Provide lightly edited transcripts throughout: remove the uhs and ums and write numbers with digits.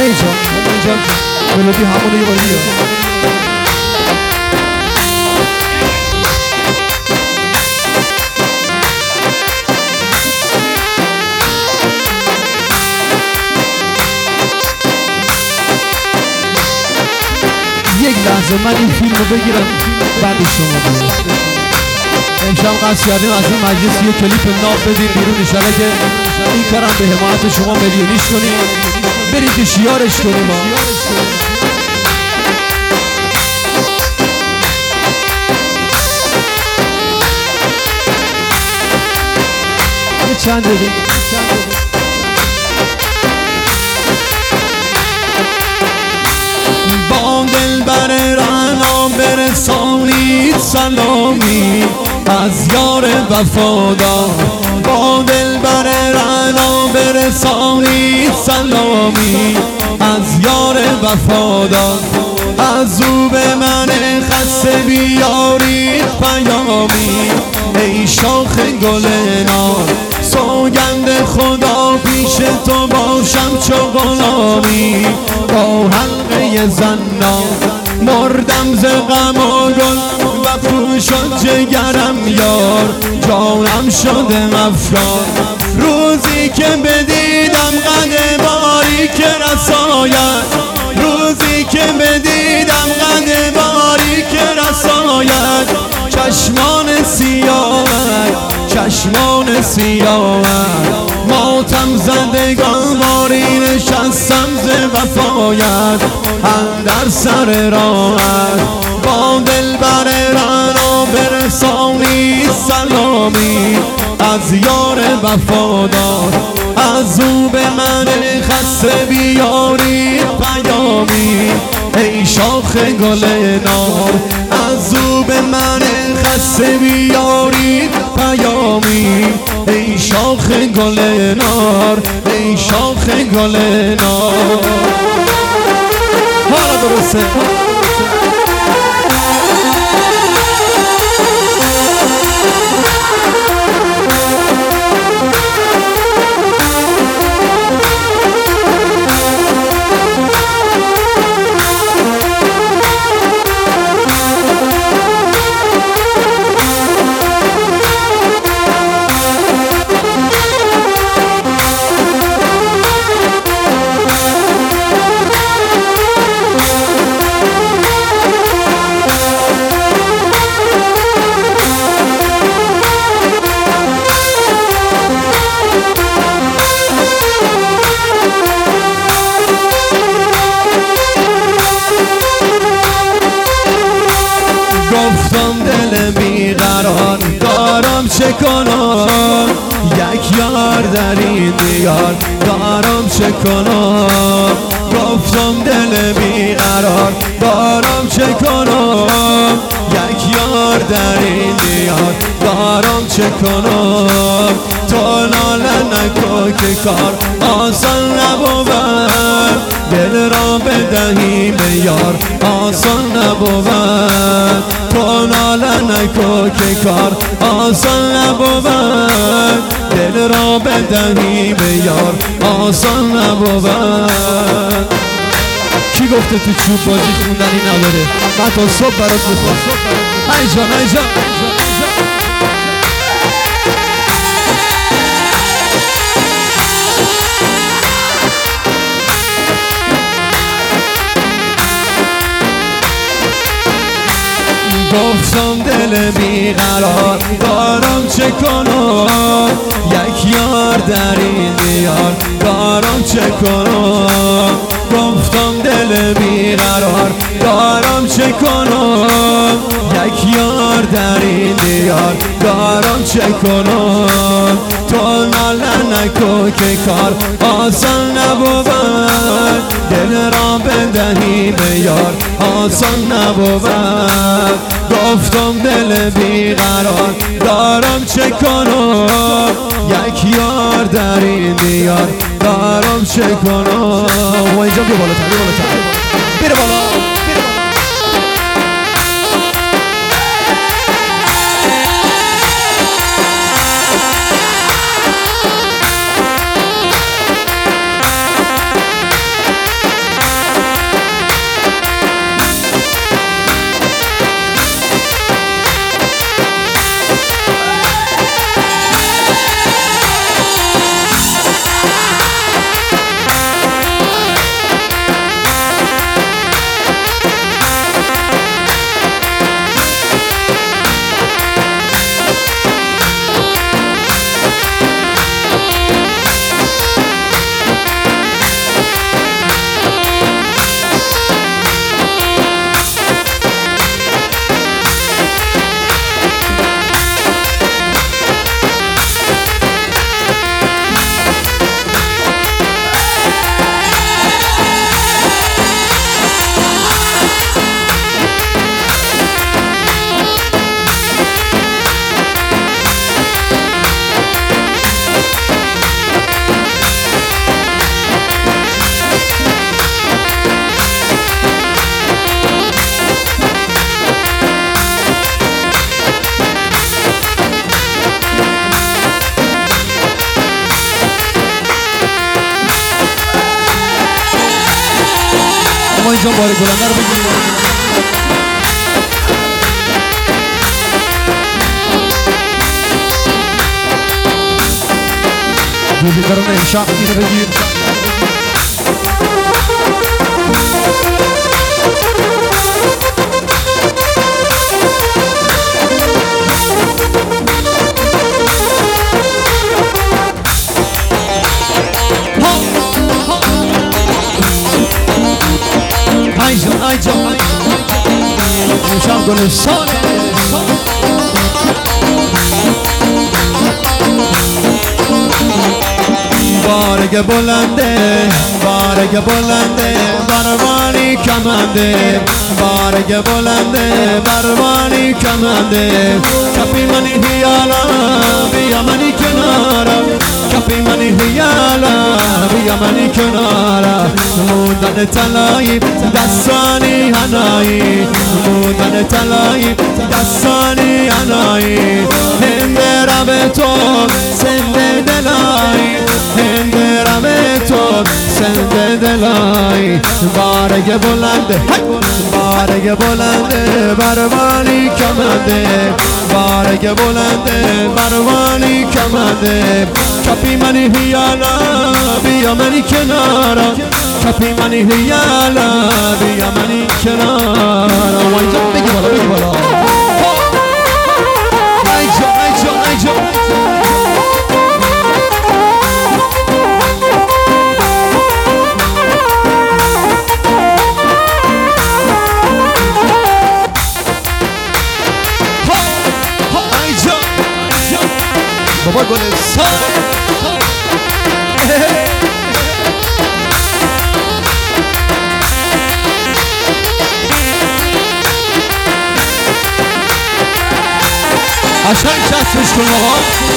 اینجا ملودی همونه یه باری یک لحظه من این فیلم رو بگیرم بعد شما بگیرم. امشب قصد کردیم از این مجلس یه کلیپ ناب بدیم بیرون، انشالله که این کارم به حمایت شما میلیونیش کنیم، برید که شیارش کنیم. یه چند دقیقه با دلبر رعنا برسانید سلامی از یار وفادار. با دلبر رعنا برسانید سلامی از یار وفادار. از او به من خسته بیارید پیامی ای شاخ گل نار. سوگند خدا پیش تو باشم چو غلامی با حلقه زنار. مردم ز غم و گل و خون شد جگرم یار، جانم شده افشار. روزی که بدیدم قد باری که رساید، روزی که بدیدم قد باری که رساید. چشمان سیاه، چشمان سیاه، ماتم زدگان باری نشستم ز وفایت اندر سر راحت. با دلبر رعنا برسانید سلامی از یار وفادار. از او به من خسته بیارید پیامی ای شاخ گل نار. از او به من خسته بیارید پیامی ای شاخ گل نار، ای شاخ گل نار. حالا درسته بیقرار دارم چه کنم، یک یار در این دیار دارم چه کنم. گفتم دل بیقرار دارم چه کنم، یک یار در این دیار دارم چه کنم. تو ناله نکن که کار آسان نبود، دل را بدهی به یار آسان نبود. تو ناله نکن که کار آسان نبود، دل را بدهی به یار آسان نبود. کی گفته تو چوب بازی خوندنی نداره؟ من تا صبح برات میخوام. ایجا گفتم دل بیقرار دارم چه کنم، یک یار در این دیار دارم چه کنم. گفتم دل بیقرار دارم چه کنم، یک یار در این دیار دارم چه کنم. تو ناله نکن که کار آسان نبود، دل را بدهی به یار آسان نبود. گفتم دل بیقرار دارم چه کنم، یک یار در این دیار دارم چه کنم. و اینجا بیا بالاتر بیر بالا. آقای جان بار گلنده رو بگیریم. جوزیداران امشب اینو بگیر. ای جان امشب گلستانه. بارگ بلنده بارگ بلنده بروانی کمنده بارگ بلنده بروانی کمنده کپی منی هیالا بیا منی کنارم کپی منی هیالا بیا منی کنارم موندن تلایی دستانی هنایی موندن تلایی دستانی هنایی هندرم تو سنده دلایی هندرم تو سنده دلایی بارگ بلنده بارگ بلنده بروانی کمنده بارگ بلنده بروانی کمنده کپی منی هیالا بیا منی کنارم کپی منی هیالا بیا منی کنارم. وای جان بگی بالا بگی بالا. ای جان ای جان ای جان بابا گلستان. قشنگ چسبش کن آقا.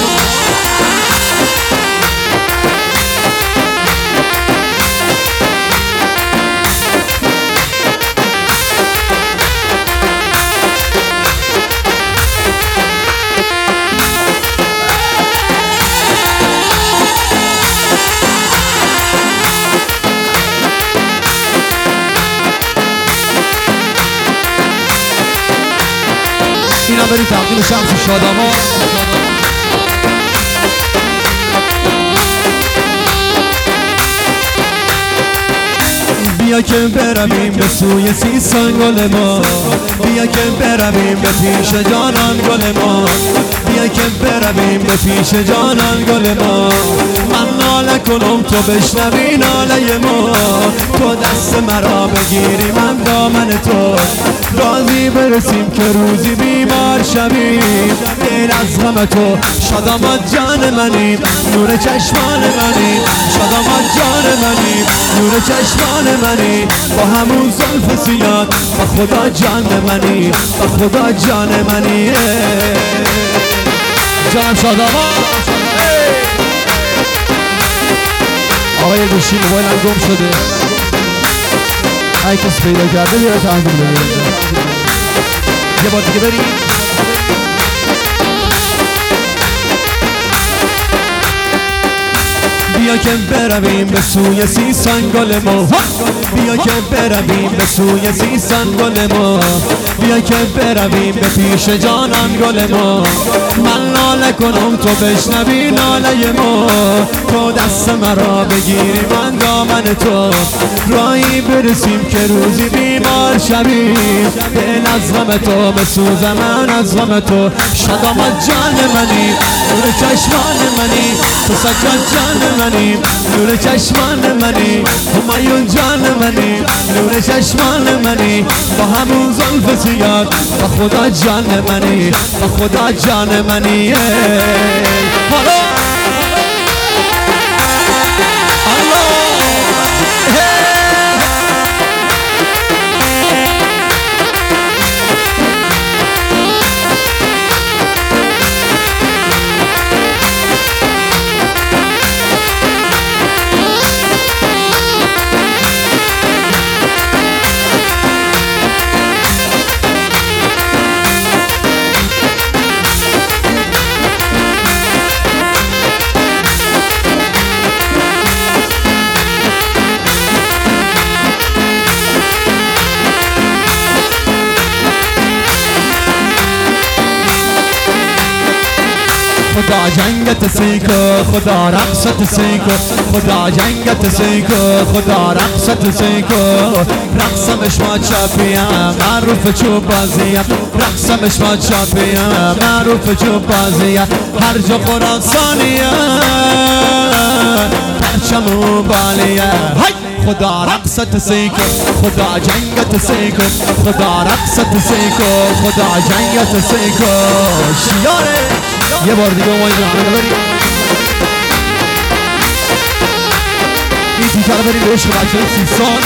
اینا بریم تقدیم شمس شادامان. بیا که برویم به سوی سیستان گل ما بیا که برویم به پیش جانان گل ما بیا که برویم به پیش جانان گل ما من ناله کنم تو بشنوی ناله ما تو دست مرا بگیری من دامن تو راضی برسیم که روزی بیمار شویم دل از غم تو شادامت جان منی نور چشمان منی شادامت جان منی نور چشمان منی با همون زلف سیاد با خدا جان منی با خدا جان منی جانم شادامان. آقای گوشی موبایلم گم شده ای کس پیدا کرده بیاره تحضیل ببینید یه بار دیگه بریم. بیا که برویم به سوی سیستان گل ما بیا که برویم به سوی سیستان گل ما بیا که برویم به پیش جانان گل ما من ناله کنم تو بشنوی ناله ما تو دست مرا بگیری من دامن تو راهی برسیم که روزی بیمار شویم دل از غم تو بسوزم من از غم تو شادامت جان منی نور چشمان منی تو سجاد جان منی نور چشمان منی همایون جان منی نور چشمان منی با همون زلف سیاد با خدا جان منی با خدا جان منی. خدا جنگت سیکو خدا رقصت سیکو خدا جنگت سیکو خدا رقصت سیکو رقصمش ما چاپیم معروف چوب بازیم رقصمش ما چاپیم معروف چوب بازیم هر جا قرآن ثانیه پرچم و بالیه خدا رقصت سیکو خدا جنگت سیکو خدا رقصت سیکو خدا جنگت سیکو شیاره یه بار دیگه اومایی برنامه بریم این تیکه رو بریم به عشق بچه سیستان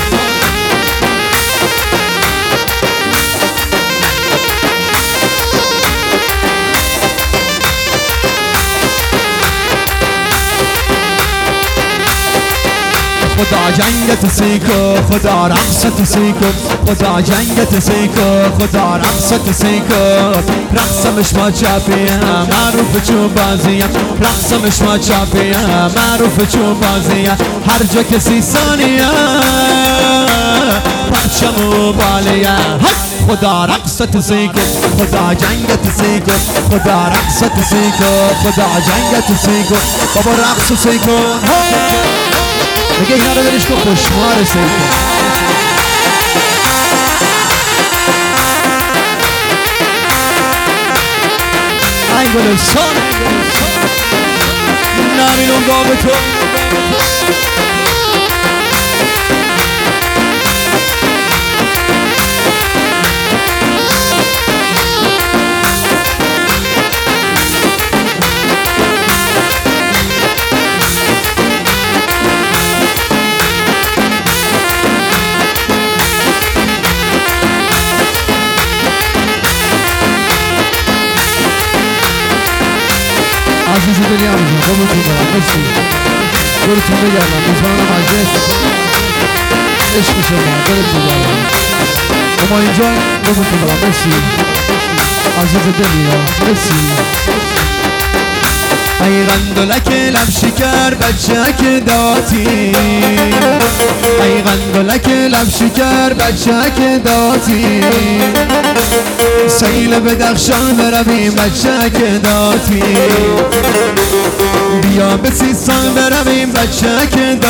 خدا جنگت سیکو خدا رقصت سیکو خدا جنگت سیکو خدا رقصت سیکو رقصمش ما چاپیم معروف چوب بازیم رقصمش ما چاپیم معروف چوب بازیم هر جا کسی ثانیه پرچم و بالیه خدا رقصت سیکو خدا جنگت سیکو خدا رقصت سیکو خدا جنگت سیکو بابا رقص سیکو بگه اینا رو برش کن خوشمار سیکو ای گلستان نبینم گام تو عزیز دنیا میزن قبولتون دارم مرسی دورتون بگردم میزبان مجلس عشق شما دورتون دارم اما اینجا قبولتون دارم مرسی عزیز دنیا مرسی ای غندلک لب شکر بچک داتی ای غندلک لب شکر بچک داتی سیل بدخشان برویم بچک داتی بیا به سیستان برویم بچک داتی